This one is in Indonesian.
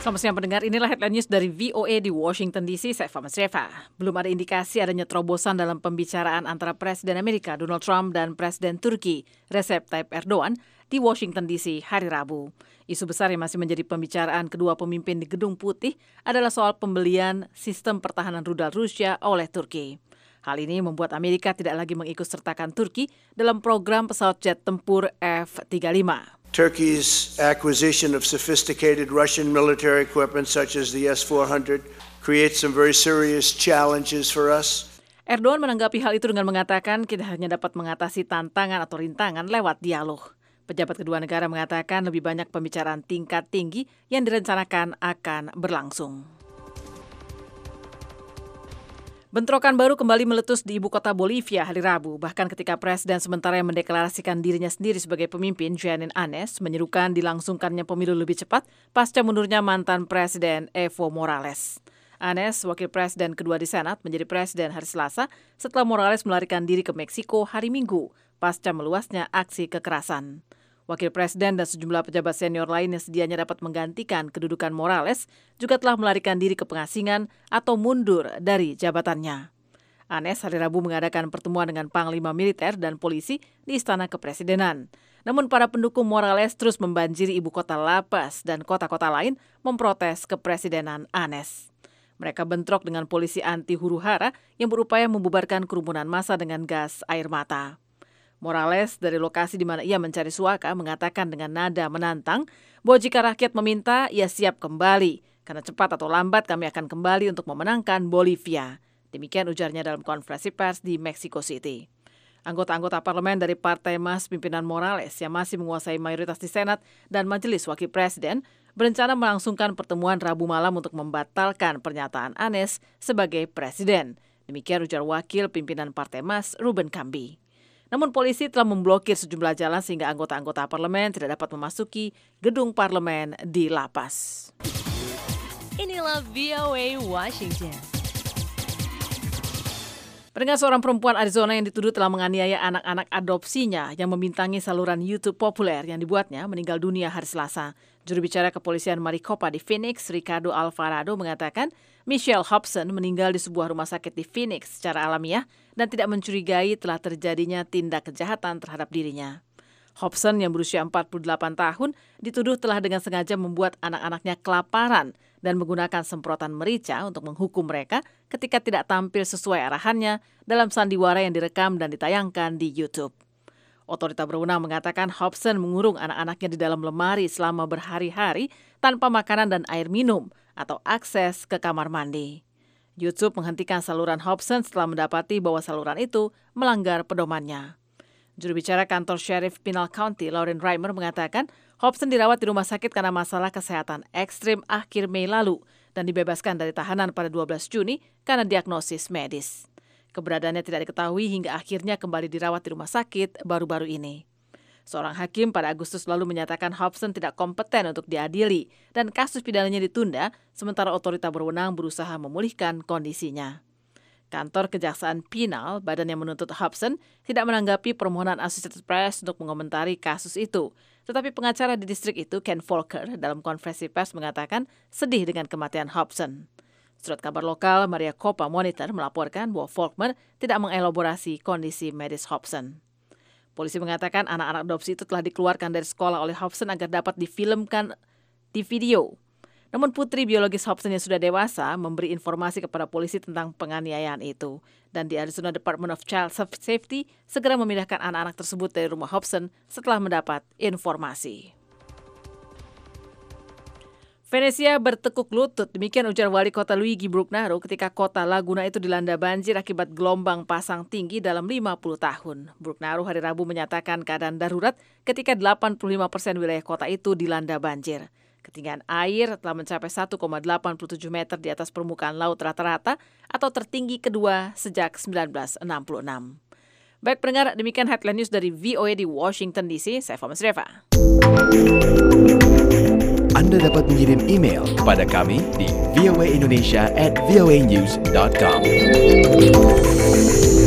Selamat siang pendengar, inilah headline news dari VOA di Washington DC, saya Fama Sreva. Belum ada indikasi adanya terobosan dalam pembicaraan antara Presiden Amerika Donald Trump dan Presiden Turki Recep Tayyip Erdogan di Washington DC hari Rabu. Isu besar yang masih menjadi pembicaraan kedua pemimpin di Gedung Putih adalah soal pembelian sistem pertahanan rudal Rusia oleh Turki. Hal ini membuat Amerika tidak lagi mengikutsertakan Turki dalam program pesawat jet tempur F-35. Turkey's acquisition of sophisticated Russian military equipment such as the S-400 creates some very serious challenges for us. Erdogan menanggapi hal itu dengan mengatakan kita hanya dapat mengatasi tantangan atau rintangan lewat dialog. Pejabat kedua negara mengatakan lebih banyak pembicaraan tingkat tinggi yang direncanakan akan berlangsung. Bentrokan baru kembali meletus di ibu kota Bolivia hari Rabu, bahkan ketika Presiden sementara yang mendeklarasikan dirinya sendiri sebagai pemimpin, Jeanine Áñez, menyerukan dilangsungkannya pemilu lebih cepat pasca mundurnya mantan Presiden Evo Morales. Áñez, wakil presiden kedua di Senat, menjadi presiden hari Selasa setelah Morales melarikan diri ke Meksiko hari Minggu pasca meluasnya aksi kekerasan. Wakil Presiden dan sejumlah pejabat senior lain yang sedianya dapat menggantikan kedudukan Morales juga telah melarikan diri ke pengasingan atau mundur dari jabatannya. Áñez hari Rabu mengadakan pertemuan dengan Panglima Militer dan polisi di Istana Kepresidenan. Namun para pendukung Morales terus membanjiri ibu kota La Paz dan kota-kota lain memprotes kepresidenan Áñez. Mereka bentrok dengan polisi anti huru-hara yang berupaya membubarkan kerumunan massa dengan gas air mata. Morales dari lokasi di mana ia mencari suaka mengatakan dengan nada menantang bahwa jika rakyat meminta, ia siap kembali. Karena cepat atau lambat kami akan kembali untuk memenangkan Bolivia. Demikian ujarnya dalam konferensi pers di Mexico City. Anggota-anggota parlemen dari Partai MAS pimpinan Morales yang masih menguasai mayoritas di Senat dan Majelis Wakil Presiden berencana melangsungkan pertemuan Rabu malam untuk membatalkan pernyataan Áñez sebagai presiden. Demikian ujar Wakil Pimpinan Partai MAS Ruben Cambi. Namun polisi telah memblokir sejumlah jalan sehingga anggota-anggota parlemen tidak dapat memasuki gedung parlemen di La Paz. Inilah VOA Washington. Pendengar, seorang perempuan Arizona yang dituduh telah menganiaya anak-anak adopsinya yang membintangi saluran YouTube populer yang dibuatnya meninggal dunia hari Selasa. Juru bicara kepolisian Maricopa di Phoenix, Ricardo Alvarado, mengatakan Michelle Hobson meninggal di sebuah rumah sakit di Phoenix secara alamiah dan tidak mencurigai telah terjadinya tindak kejahatan terhadap dirinya. Hobson yang berusia 48 tahun dituduh telah dengan sengaja membuat anak-anaknya kelaparan dan menggunakan semprotan merica untuk menghukum mereka ketika tidak tampil sesuai arahannya dalam sandiwara yang direkam dan ditayangkan di YouTube. Otoritas berwenang mengatakan Hobson mengurung anak-anaknya di dalam lemari selama berhari-hari tanpa makanan dan air minum atau akses ke kamar mandi. YouTube menghentikan saluran Hobson setelah mendapati bahwa saluran itu melanggar pedomannya. Juru bicara kantor Sheriff Pinal County, Lauren Reimer, mengatakan Hobson dirawat di rumah sakit karena masalah kesehatan ekstrim akhir Mei lalu dan dibebaskan dari tahanan pada 12 Juni karena diagnosis medis. Keberadaannya tidak diketahui hingga akhirnya kembali dirawat di rumah sakit baru-baru ini. Seorang hakim pada Agustus lalu menyatakan Hobson tidak kompeten untuk diadili dan kasus pidananya ditunda sementara otoritas berwenang berusaha memulihkan kondisinya. Kantor Kejaksaan Pinal, badan yang menuntut Hobson, tidak menanggapi permohonan Associated Press untuk mengomentari kasus itu. Tetapi pengacara di distrik itu, Ken Volker, dalam konferensi pers mengatakan sedih dengan kematian Hobson. Surat kabar lokal Maricopa Monitor melaporkan bahwa Volker tidak mengelaborasi kondisi medis Hobson. Polisi mengatakan anak-anak adopsi itu telah dikeluarkan dari sekolah oleh Hobson agar dapat difilmkan di video. Namun putri biologis Hobson yang sudah dewasa memberi informasi kepada polisi tentang penganiayaan itu. Dan di Arizona Department of Child Safety segera memindahkan anak-anak tersebut dari rumah Hobson setelah mendapat informasi. Venesia bertekuk lutut, demikian ujar wali kota Luigi Brugnaro ketika kota Laguna itu dilanda banjir akibat gelombang pasang tinggi dalam 50 tahun. Brugnaro hari Rabu menyatakan keadaan darurat ketika 85% wilayah kota itu dilanda banjir. Ketinggian air telah mencapai 1,87 meter di atas permukaan laut rata-rata atau tertinggi kedua sejak 1966. Baik pendengar, demikian headline news dari VOA di Washington DC. Saya Fama Sreva. Anda dapat mengirim email kepada kami di voaindonesia@voanews.com.